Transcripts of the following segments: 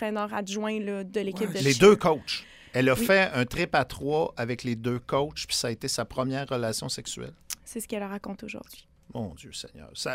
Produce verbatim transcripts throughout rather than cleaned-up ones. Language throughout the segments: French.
l'entraîneur adjoint là, de l'équipe Ouais. de Les cheer. deux coachs. Elle a Oui. fait un trip à trois avec les deux coachs, puis ça a été sa première relation sexuelle. C'est ce qu'elle raconte aujourd'hui. Mon Dieu Seigneur. Ça,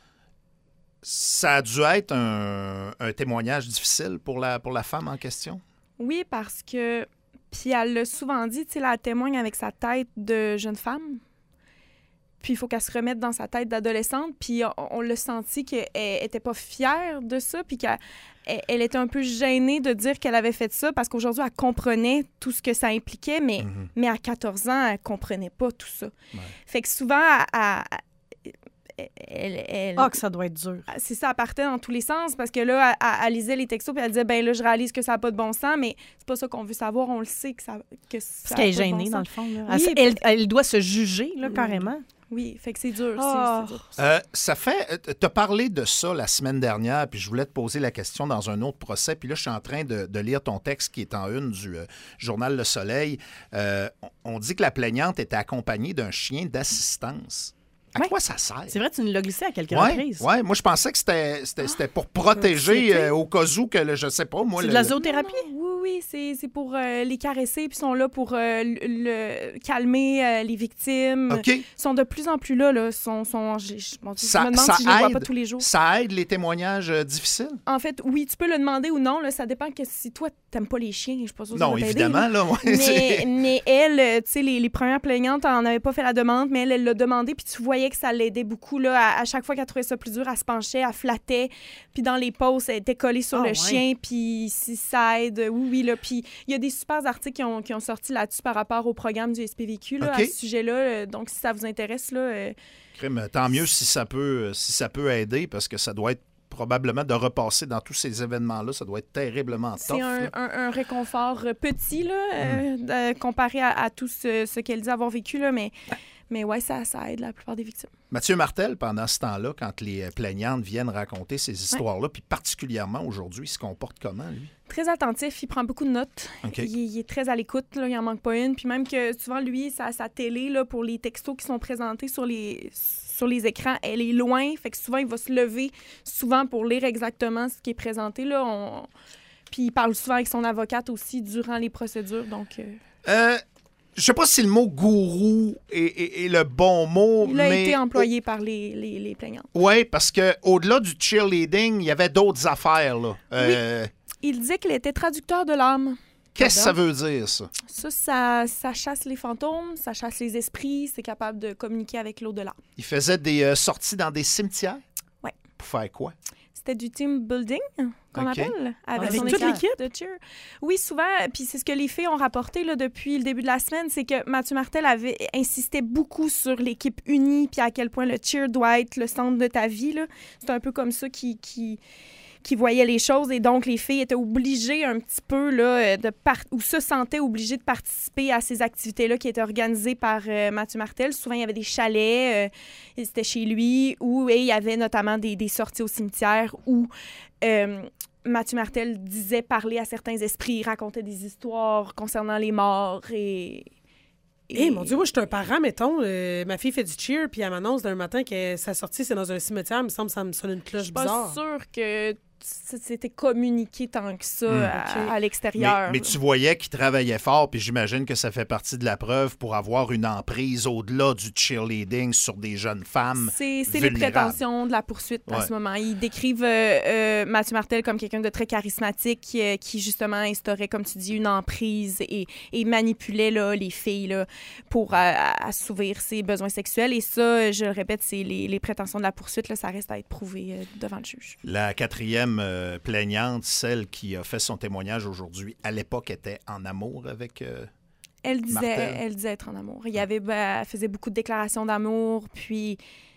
ça a dû être un, un témoignage difficile pour la, pour la femme en question? Oui, parce que... Puis elle l'a souvent dit, tu sais, là, elle témoigne avec sa tête de jeune femme. Puis il faut qu'elle se remette dans sa tête d'adolescente. Puis on, on l'a senti qu'elle n'était pas fière de ça, puis qu'elle elle, elle était un peu gênée de dire qu'elle avait fait ça, parce qu'aujourd'hui, elle comprenait tout ce que ça impliquait, mais, Mm-hmm. mais à quatorze ans, elle comprenait pas tout ça. Ouais. Fait que souvent, elle... elle, elle, elle Ah, que ça doit être dur. c'est ça, elle partait dans tous les sens, parce que là, elle, elle lisait les textos, puis elle disait, ben là, je réalise que ça n'a pas de bon sens, mais c'est pas ça qu'on veut savoir, on le sait que ça que ça Parce qu'elle est a pas de gênée, bon dans le sens. fond. Là. Oui, elle, elle, elle doit se juger, là, carrément. Oui, fait que c'est dur, Ah. c'est, c'est dur. Euh, ça fait... Tu as parlé de ça la semaine dernière, puis je voulais te poser la question dans un autre procès, puis là, je suis en train de, de lire ton texte qui est en une du euh, journal Le Soleil. Euh, on, on dit que la plaignante était accompagnée d'un chien d'assistance. À Ouais. quoi ça sert? C'est vrai, tu nous l'as glissé à quelques Oui, reprises. ouais. Moi, je pensais que c'était, c'était, c'était pour protéger euh, au cas où que, le, je sais pas, moi... C'est le, de la le- zoothérapie? Non, non, oui, oui, c'est, c'est pour euh, les caresser, puis ils sont là pour euh, le, le- calmer euh, les victimes. OK. Ils sont de plus en plus là, là. Sont, sont, j'ai- je, mon Dieu, Ça- je me demande ça si je les vois aide. pas tous les jours. Ça aide les témoignages euh, difficiles? En fait, oui, tu peux le demander ou non, là, ça dépend que si toi, t'aimes pas les chiens, je suis pas sûre que ça Non, va t'aider, évidemment, là. là. ouais, Mais, c'est- mais elle, euh, tu sais, les, les premières plaignantes en avaient pas fait la demande, mais elle, elle l'a demandé, puis tu voyais que ça l'aidait beaucoup. Là, à, à chaque fois qu'elle trouvait ça plus dur, elle se penchait, elle flattait, puis dans les posts, elle était collée sur Ah, le ouais. chien, puis si ça aide, oui, oui, là. Puis il y a des super articles qui ont, qui ont sorti là-dessus par rapport au programme du S P V Q, là, OK. à ce sujet-là. Euh, Donc, si ça vous intéresse, là... euh, Crime, tant mieux si ça peut, si ça peut aider, parce que ça doit être probablement de repasser dans tous ces événements-là. Ça doit être terriblement tough. C'est un, là. un- un réconfort euh, petit, là, euh, de- comparé à, à tout ce, ce qu'elle dit avoir vécu, là, mais, mais ouais, ça, ça aide la plupart des victimes. Mathieu Martel, pendant ce temps-là, quand les euh, plaignantes viennent raconter ces histoires-là, puis particulièrement aujourd'hui, il se comporte comment, lui? Très attentif, il prend beaucoup de notes. OK. Il, il est très à l'écoute, là, il en manque pas une. Puis même que souvent, lui, sa, sa télé, là, pour les textos qui sont présentés sur les, sur les écrans, elle est loin. Fait que souvent, il va se lever souvent pour lire exactement ce qui est présenté. Là. On... Puis il parle souvent avec son avocate aussi durant les procédures. Donc, euh, Euh, je sais pas si le mot gourou est, est- est le bon mot, il a mais... été employé par les, les, les plaignantes. Oui, parce qu'au-delà du cheerleading, il y avait d'autres affaires, là. Euh, Il disait qu'il était traducteur de l'âme. Qu'est-ce que ça veut dire, ça? Ça, ça, ça chasse les fantômes, ça chasse les esprits, c'est capable de communiquer avec l'au-delà. Il faisait des euh, sorties dans des cimetières? Ouais. Pour faire quoi? C'était du team building, qu'on OK. appelle, avec, Avec son toute équipe l'équipe? de cheer. Oui, souvent, puis c'est ce que les filles ont rapporté là, depuis le début de la semaine, c'est que Mathieu Martel avait insisté beaucoup sur l'équipe unie, puis à quel point le cheer doit être le centre de ta vie. Là. C'est un peu comme ça qui... qui qui voyaient les choses, et donc les filles étaient obligées un petit peu, là, de par- ou se sentaient obligées de participer à ces activités-là qui étaient organisées par euh, Mathieu Martel. Souvent, il y avait des chalets, euh, c'était chez lui, où et il y avait notamment des, des sorties au cimetière où euh, Mathieu Martel disait parler à certains esprits, racontait des histoires concernant les morts et... Eh, hey, mon Dieu, moi, je suis un parent, mettons. euh, ma fille fait du cheer, puis elle m'annonce d'un matin que sa sortie, c'est dans un cimetière. Il me semble que ça me sonne une cloche Je suis pas bizarre. sûre que c'était communiqué tant que ça Hmm. à, OK. à Mais, l'extérieur. mais tu voyais qu'il travaillait fort, puis j'imagine que ça fait partie de la preuve pour avoir une emprise au-delà du cheerleading sur des jeunes femmes. C'est c'est les vulnérables. prétentions de la poursuite à Ouais. ce moment. Ils décrivent euh, euh, Mathieu Martel comme quelqu'un de très charismatique qui, euh, qui, justement, instaurait, comme tu dis, une emprise et, et manipulait là, les filles là, pour euh, assouvir ses besoins sexuels. Et ça, je le répète, c'est les, les prétentions de la poursuite. Là, ça reste à être prouvé euh, devant le juge. La quatrième euh, plaignante, celle qui a fait son témoignage aujourd'hui, à l'époque était en amour avec... euh, Elle disait, Martel. elle disait être en amour. Il y avait, ben, elle faisait beaucoup de déclarations d'amour, puis...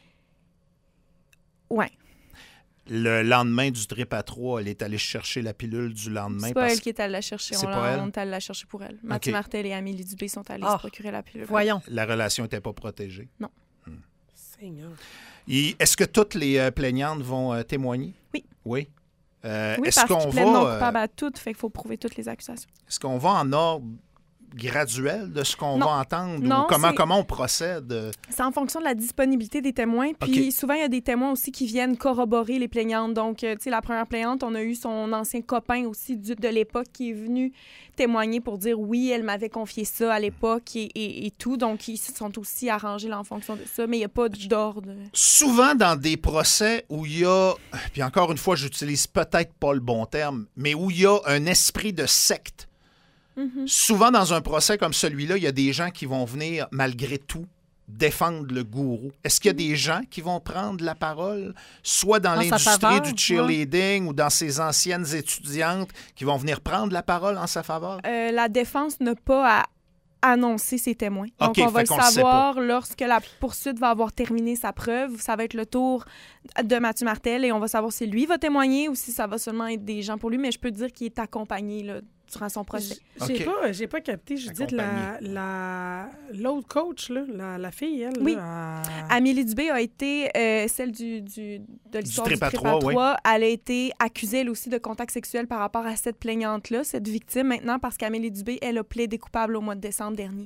Ouais. Le lendemain du trip à trois, elle est allée chercher la pilule du lendemain. C'est pas parce elle qui est allée la chercher. C'est On, pas l'a- elle? on est allé la chercher pour elle. Mathieu Martel et Amélie Dubé sont allés Ah. se procurer la pilule. Voyons. que la relation n'était pas protégée. Seigneur. Et est-ce que toutes les euh, plaignantes vont euh, témoigner? Oui. Oui. Euh, Oui, est-ce parce qu'on qu'ils plaident non va, euh, coupable à toutes, fait qu'il faut prouver toutes les accusations. est-ce qu'on va en ordre graduel de ce qu'on Non. va entendre? Non, ou comment, c'est- comment on procède? C'est en fonction de la disponibilité des témoins. Puis OK. souvent, il y a des témoins aussi qui viennent corroborer les plaignantes. Donc, euh, tu sais, la première plaignante, on a eu son ancien copain aussi du- de l'époque qui est venu témoigner pour dire oui, elle m'avait confié ça à l'époque et, et- et tout. Donc, ils se sont aussi arrangés là, en fonction de ça. Mais il n'y a pas d'ordre. Souvent dans des procès où il y a, puis encore une fois, j'utilise peut-être pas le bon terme, mais où il y a un esprit de secte. Mhm. Souvent dans un procès comme celui-là, il y a des gens qui vont venir, malgré tout, défendre le gourou. Est-ce qu'il y a des gens qui vont prendre la parole, soit dans En sa l'industrie faveur, du cheerleading ou dans ces anciennes étudiantes qui vont venir prendre la parole en sa faveur? Euh, la défense n'a pas à annoncer ses témoins. Donc, OK, on va fait le qu'on le sait savoir lorsque la poursuite va avoir terminé sa preuve. Ça va être le tour de Mathieu Martel et on va savoir si lui va témoigner ou si ça va seulement être des gens pour lui. Mais je peux te dire qu'il est accompagné là, durant son procès. J'ai OK. pas, j'ai pas capté, Judith, la, la, l'autre coach, là, la, la fille, elle. Oui. Là, elle- Amélie Dubé a été, euh, celle du, du, de l'histoire du, Trip à Trip trois, à trois. Elle a été accusée, elle aussi, de contact sexuel par rapport à cette plaignante-là, cette victime, maintenant, parce qu'Amélie Dubé, elle a plaidé coupable au mois de décembre dernier.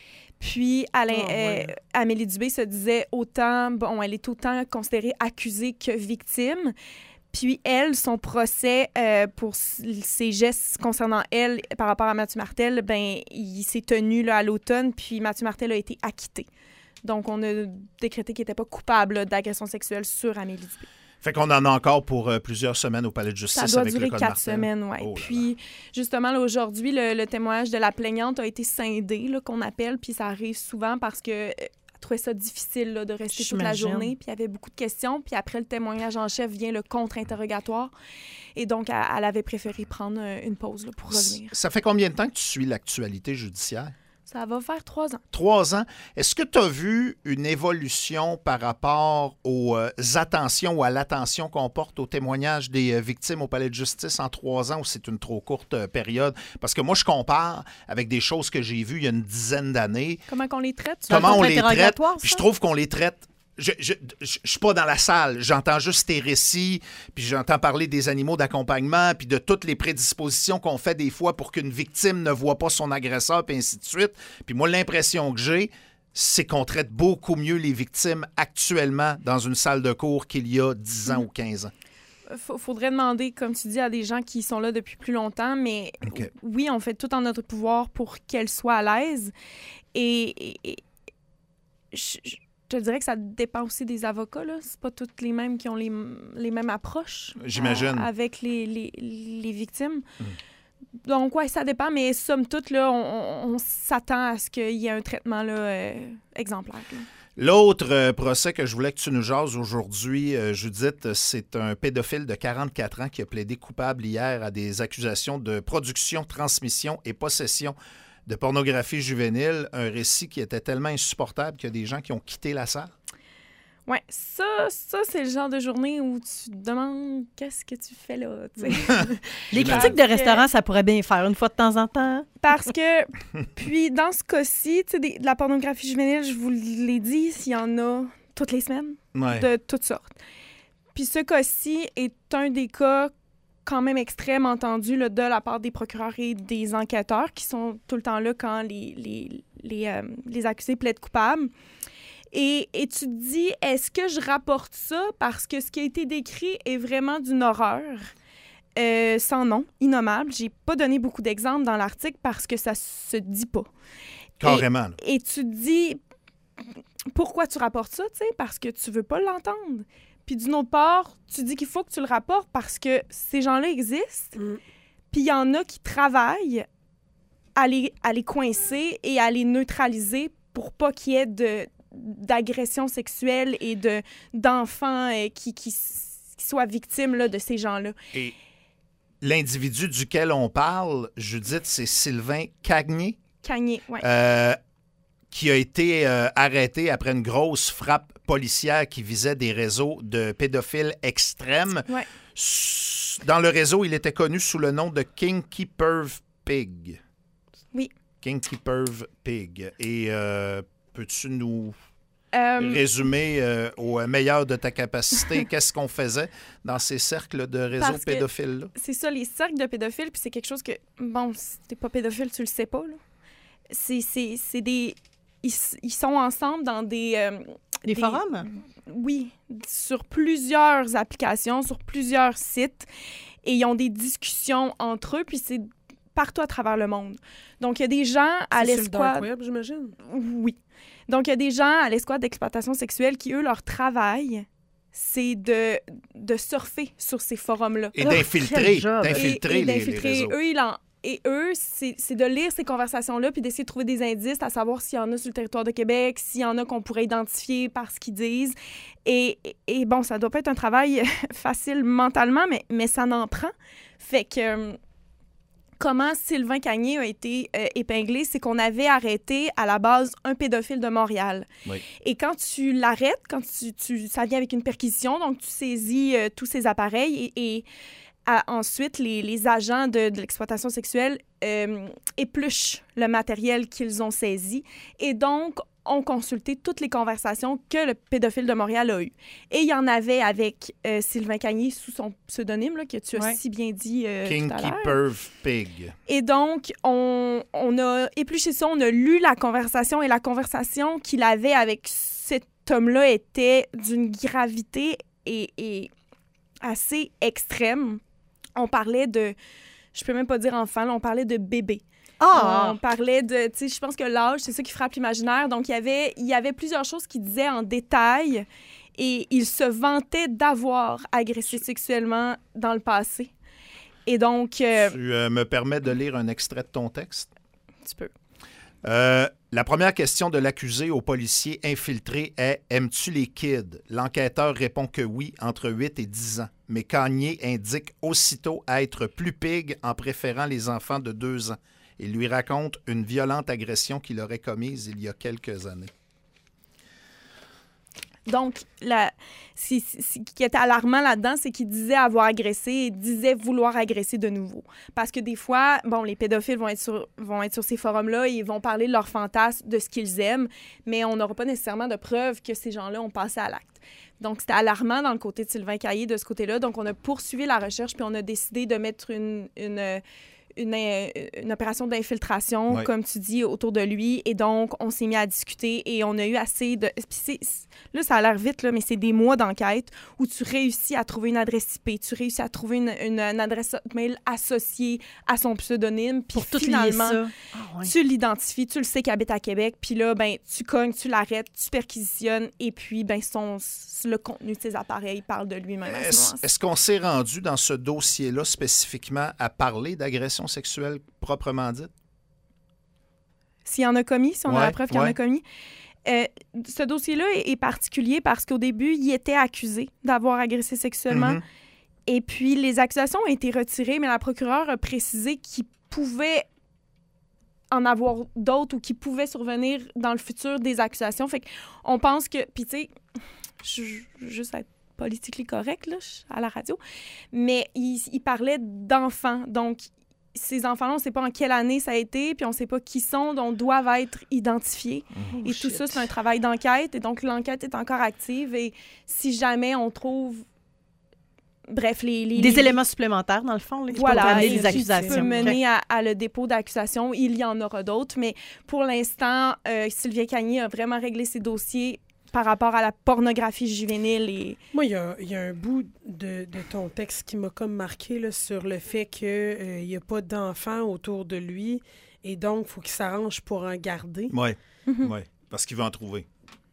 Puis, Alain, Oh, ouais. euh, Amélie Dubé se disait autant, bon, elle est autant considérée accusée que victime. Puis elle, son procès euh, pour s- ses gestes concernant elle par rapport à Mathieu Martel, ben il s'est tenu là, à l'automne, puis Mathieu Martel a été acquitté. Donc, on a décrété qu'il n'était pas coupable là, d'agression sexuelle sur Amélie Dubé. Fait qu'on en a encore pour euh, plusieurs semaines au Palais de justice Ça doit avec durer le Code quatre Martel. semaines, oui. Oh là Puis, justement, là, aujourd'hui, le, le témoignage de la plaignante a été scindé, là, qu'on appelle, puis ça arrive souvent parce que euh, elle trouvait ça difficile là, de rester toute la J'imagine. journée, puis il y avait beaucoup de questions, puis après le témoignage en chef vient le contre-interrogatoire, et donc elle, elle avait préféré prendre euh, une pause là, pour revenir. Ça fait combien de temps que tu suis l'actualité judiciaire? Ça va faire trois ans. Trois ans. Est-ce que tu as vu une évolution par rapport aux euh, attentions ou à l'attention qu'on porte au témoignage des euh, victimes au Palais de justice en trois ans ou c'est une trop courte euh, période? Parce que moi, je compare avec des choses que j'ai vues il y a une dizaine d'années. Comment qu'on les traite? un Comment on les traite? contre-interrogatoire, Puis ça? je trouve qu'on les traite. Je je, je, je suis pas dans la salle. J'entends juste tes récits, puis j'entends parler des animaux d'accompagnement, puis de toutes les prédispositions qu'on fait des fois pour qu'une victime ne voit pas son agresseur, puis ainsi de suite. Puis moi, l'impression que j'ai, c'est qu'on traite beaucoup mieux les victimes actuellement dans une salle de cours qu'il y a dix ans ou quinze ans. Il faudrait demander, comme tu dis, à des gens qui sont là depuis plus longtemps, mais OK. oui, on fait tout en notre pouvoir pour qu'elles soient à l'aise. Et, et- et je, je te dirais que ça dépend aussi des avocats. Là. C'est pas toutes les mêmes qui ont les, les mêmes approches J'imagine. euh, avec les, les, les victimes. Donc, oui, ça dépend, mais somme toute, là, on, on- on s'attend à ce qu'il y ait un traitement là, euh, exemplaire. là. L'autre euh, procès que je voulais que tu nous jases aujourd'hui, euh, Judith, c'est un pédophile de quarante-quatre ans qui a plaidé coupable hier à des accusations de production, transmission et possession de pornographie juvénile, un récit qui était tellement insupportable qu'il y a des gens qui ont quitté la salle. Oui, ça, ça c'est le genre de journée où tu te demandes qu'est-ce que tu fais là. tu sais. Les J'imagine. critiques de restaurants, ça pourrait bien faire une fois de temps en temps. Parce que, puis dans ce cas-ci, tu sais, des- de la pornographie juvénile, je vous l'ai dit, il y en a toutes les semaines, Ouais. de toutes sortes. Puis ce cas-ci est un des cas quand même extrêmes entendus là, de la part des procureurs et des enquêteurs qui sont tout le temps là quand les, les, les, euh, les accusés plaident coupables. Et, et tu te dis, est-ce que je rapporte ça parce que ce qui a été décrit est vraiment d'une horreur? Euh, sans nom, innommable. J'ai pas donné beaucoup d'exemples dans l'article parce que ça se dit pas. Carrément. là. Et tu te dis, pourquoi tu rapportes ça, tu sais? Parce que tu veux pas l'entendre. Puis d'une autre part, tu dis qu'il faut que tu le rapportes parce que ces gens-là existent. Mm. Puis il y en a qui travaillent à les, à les coincer et à les neutraliser pour pas qu'il y ait de d'agression sexuelle et de d'enfants euh, qui, qui, qui soient victimes là, de ces gens-là. Et l'individu duquel on parle, Judith, c'est Sylvain Cagné, Cagné, ouais. euh, qui a été euh, arrêté après une grosse frappe policière qui visait des réseaux de pédophiles extrêmes. Ouais. S- Dans le réseau, il était connu sous le nom de Kinky Perv Pig. Oui. Kinky Perv Pig. Et euh, peux-tu nous Euh, résumer euh, au meilleur de ta capacité qu'est-ce qu'on faisait dans ces cercles de réseaux Parce que- pédophiles-là? c'est ça, les cercles de pédophiles, puis c'est quelque chose que, bon, si t'es pas pédophile, tu le sais pas, là. c'est, c'est, c'est des... Ils, ils sont ensemble dans des... Euh, des, des forums? Oui, sur plusieurs applications, sur plusieurs sites. Et ils ont des discussions entre eux, puis c'est partout à travers le monde. Donc, il y a des gens à c'est l'escouade... sur le dark web, j'imagine? Oui. Donc, il y a des gens à l'escouade d'exploitation sexuelle qui, eux, leur travail, c'est de, de surfer sur ces forums-là. Et d'infiltrer, d'infiltrer et, et les, d'infiltrer. les réseaux. Eux, ils en... Et eux, c'est, c'est de lire ces conversations-là puis d'essayer de trouver des indices, à savoir s'il y en a sur le territoire de Québec, s'il y en a qu'on pourrait identifier par ce qu'ils disent. Et, et, et bon, ça doit pas être un travail facile mentalement, mais, mais ça n'en prend. Fait que... Euh, comment Sylvain Cagné a été euh, épinglé, c'est qu'on avait arrêté à la base un pédophile de Montréal. Oui. Et quand tu l'arrêtes, quand tu, tu, ça vient avec une perquisition, donc tu saisis euh, tous ces appareils et... et À, ensuite, les, les agents de, de l'exploitation sexuelle euh, épluchent le matériel qu'ils ont saisi et donc ont consulté toutes les conversations que le pédophile de Montréal a eues. Et il y en avait avec euh, Sylvain Cagné sous son pseudonyme, là, que tu as ouais. si bien dit euh, Kinky tout à l'heure. Perv Pig. Et donc, on, on a épluché ça, on a lu la conversation et la conversation qu'il avait avec cet homme-là était d'une gravité et, et assez extrême. On parlait de, je peux même pas dire enfant, là, on parlait de bébé. Ah! On parlait de, tu sais, je pense que l'âge, c'est ça qui frappe l'imaginaire. Donc, il y avait, il y avait plusieurs choses qu'il disait en détail et il se vantait d'avoir agressé sexuellement dans le passé. Et donc... Euh, tu euh, me permets de lire un extrait de ton texte? Tu peux. Euh, la première question de l'accusé au policier infiltré est « Aimes-tu les kids? » L'enquêteur répond que oui, entre huit et dix ans. Mais Cagné indique aussitôt être plus pig en préférant les enfants de deux ans. Il lui raconte une violente agression qu'il aurait commise il y a quelques années. Donc, la, ce qui était alarmant là-dedans, c'est qu'il disait avoir agressé et disait vouloir agresser de nouveau. Parce que des fois, bon, les pédophiles vont être sur, vont être sur ces forums-là et ils vont parler de leurs fantasmes, de ce qu'ils aiment, mais on n'aura pas nécessairement de preuves que ces gens-là ont passé à l'acte. Donc, c'était alarmant dans le côté de Sylvain Cagné de ce côté-là. Donc, on a poursuivi la recherche puis on a décidé de mettre une... une Une, une opération d'infiltration, ouais. comme tu dis, autour de lui. Et donc, on s'est mis à discuter et on a eu assez de... Puis c'est, là, ça a l'air vite, là, mais c'est des mois d'enquête où tu réussis à trouver une adresse I P, tu réussis à trouver une, une, une adresse mail associée à son pseudonyme. Puis pour finalement, tout lier ça. Ah, ouais. tu l'identifies, tu le sais qu'il habite à Québec. Puis là, ben, tu cognes, tu l'arrêtes, tu perquisitionnes et puis ben, son, le contenu de ses appareils parle de lui-même. Est-ce, est-ce qu'on s'est rendu dans ce dossier-là spécifiquement à parler d'agression sexuelle proprement dite? S'il y en a commis, si on ouais, a la preuve qu'il ouais. y en a commis. Euh, ce dossier-là est, est particulier parce qu'au début, il était accusé d'avoir agressé sexuellement. Mm-hmm. Et puis, les accusations ont été retirées, mais la procureure a précisé qu'il pouvait en avoir d'autres ou qu'il pouvait survenir dans le futur des accusations. Fait qu'on pense que... Puis, tu sais, je veux juste être politiquement correct là, à la radio, mais il, il parlait d'enfants. Donc, ces enfants-là, on ne sait pas en quelle année ça a été, puis on ne sait pas qui sont, donc doivent être identifiés. Oh, et shit. tout ça, c'est un travail d'enquête. Et donc, l'enquête est encore active. Et si jamais on trouve... Bref, les... les des les... éléments supplémentaires, dans le fond, là, qui voilà, peuvent amener et les qui accusations. peut mener à, à le dépôt d'accusations. Il y en aura d'autres. Mais pour l'instant, euh, Sylvain Cagné a vraiment réglé ses dossiers par rapport à la pornographie juvénile. Et... Moi, il y a, y a un bout de, de ton texte qui m'a comme marqué là, sur le fait qu'il n'y euh, a pas d'enfants autour de lui et donc il faut qu'il s'arrange pour en garder. Oui, Mm-hmm. ouais, parce qu'il va en trouver.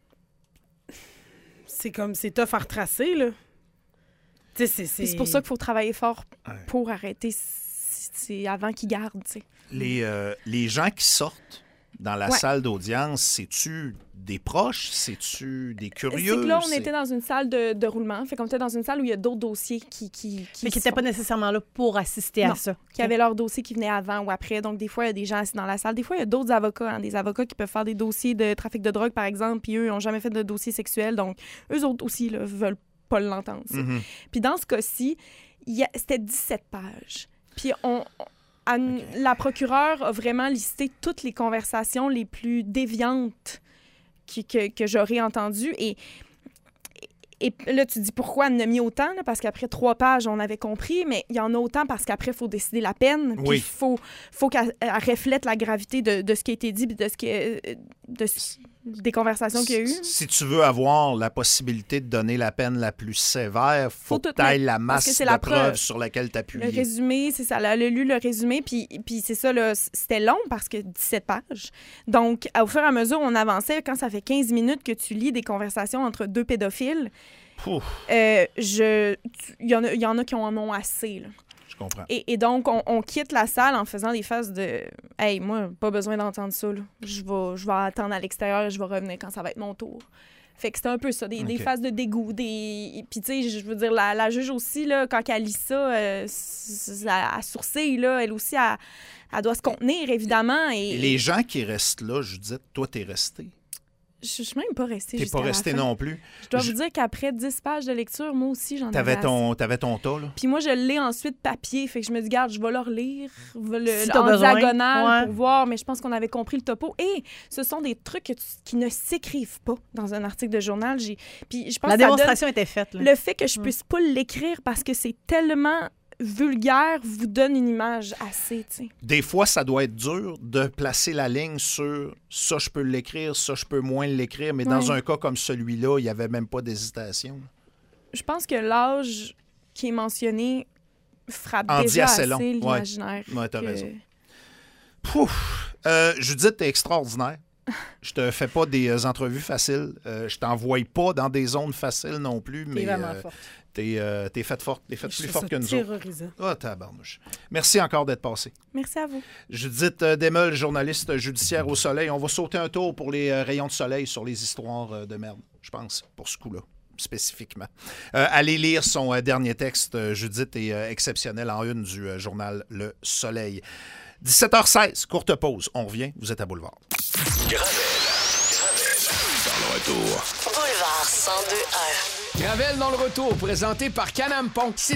C'est comme, c'est tough à retracer, là. C'est, c'est... c'est pour ça qu'il faut travailler fort ouais. pour arrêter c'est avant qu'il garde. T'sais. Les, euh, les gens qui sortent dans la ouais. salle d'audience, c'est-tu des proches? C'est-tu des curieux? C'est que là, on c'est... était dans une salle de, de roulement. Fait qu'on était dans une salle où il y a d'autres dossiers qui... qui, qui Mais qui n'étaient sont... pas nécessairement là pour assister non, à ça. Qui avaient leur dossier qui venait avant ou après. Donc, des fois, il y a des gens assis dans la salle. Des fois, il y a d'autres avocats. Hein, des avocats qui peuvent faire des dossiers de trafic de drogue, par exemple, puis eux, ils n'ont jamais fait de dossier sexuel. Donc, eux autres aussi, là, veulent pas l'entendre. Mm-hmm. Puis dans ce cas-ci, y a, c'était dix-sept pages. Puis on... À, okay. La procureure a vraiment listé toutes les conversations les plus déviantes qui, que, que j'aurais entendues. Et, Et là, tu dis pourquoi elle en a mis autant, là, parce qu'après trois pages, on avait compris, mais il y en a autant parce qu'après, il faut décider la peine. Puis il Oui. faut, faut qu'elle elle reflète la gravité de, de ce qui a été dit puis de ce que, de, des conversations qu'il y a eu. Si tu veux avoir la possibilité de donner la peine la plus sévère, faut, Faut que tout tu ailles mettre, la parce que masse c'est de la preuves preuve. sur laquelle Le t'appuyer. résumé, c'est ça. Elle a lu le résumé, puis, puis c'est ça, là, c'était long parce que dix-sept pages. Donc, au fur et à mesure, on avançait. Quand ça fait quinze minutes que tu lis des conversations entre deux pédophiles, Ouf, euh, je, tu- il y, en a- il y en a qui en ont assez, là. je comprends. Et, et donc, on, on quitte la salle en faisant des faces de « Hey, moi, pas besoin d'entendre ça, là. Je vais, je vais attendre à l'extérieur et je vais revenir quand ça va être mon tour. » Fait que c'était un peu ça, des, des Ok. phases de dégoût. Des... Puis, tu sais, je veux dire, la, la juge aussi, là, quand elle lit ça, euh, c- à, à sourcille, là, elle aussi, elle, elle doit se contenir, évidemment. Et, Et les gens qui restent là, Judith, toi, t'es resté. Je je suis même pas restée T'es jusqu'à pas la resté fin. non plus. Je dois Je- vous dire qu'après dix pages de lecture, moi aussi, j'en avais T'avais assez. ton, t'avais ton tas, là. Puis moi, je l'ai ensuite papier. Fait que je me dis, garde, je vais le relire le, Si t'as en besoin. diagonale Ouais. pour voir. Mais je pense qu'on avait compris le topo. Et ce sont des trucs que tu- qui ne s'écrivent pas dans un article de journal. J'ai... Puis je pense La que ça donne démonstration était faite. Là. le fait que je Mm. puisse pas l'écrire parce que c'est tellement vulgaire vous donne une image assez, tu sais. Des fois, ça doit être dur de placer la ligne sur ça, je peux l'écrire, ça, je peux moins l'écrire. Mais dans Ouais. un cas comme celui-là, il n'y avait même pas d'hésitation. Je pense que l'âge qui est mentionné frappe En dit déjà assez assez long. Ouais. l'imaginaire. Ouais, t'as que- raison. Pouf! Euh, Judith, t'es extraordinaire. Je te fais pas des euh, entrevues faciles. Euh, je t'envoie pas dans des zones faciles non plus. T'es Mais vraiment euh, forte. t'es, euh, t'es faite forte. T'es faite Je plus trouve forte ça que nous autres. terrorisant. Ah, tabarnouche. Merci encore d'être passé. Merci à vous. Judith euh, Desmeules, journaliste judiciaire au Soleil. On va sauter un tour pour les euh, rayons de soleil sur les histoires euh, de merde, je pense, pour ce coup-là, spécifiquement. Euh, allez lire son euh, dernier texte. Euh, Judith est euh, exceptionnelle en une du euh, journal Le Soleil. dix-sept heures seize, courte pause. On revient, vous êtes à Boulevard. Retour. Boulevard cent deux un. Gravel dans le retour, présenté par Canam Pont. C'est